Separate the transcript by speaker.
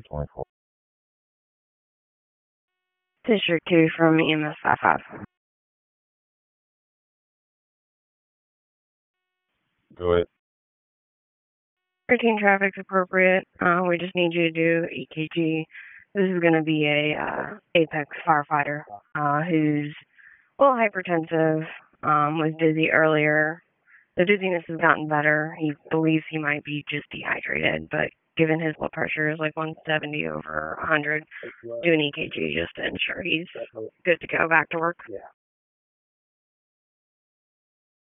Speaker 1: 24.
Speaker 2: District 2 from EMS 55.
Speaker 1: Go ahead.
Speaker 2: Routine traffic's appropriate. We just need you to do EKG. This is going to be a Apex firefighter who's a little hypertensive, was dizzy earlier. The dizziness has gotten better. He believes he might be just dehydrated, but given his blood pressure is like 170 over 100, do an EKG just to ensure he's good to go back to work.
Speaker 1: Yeah.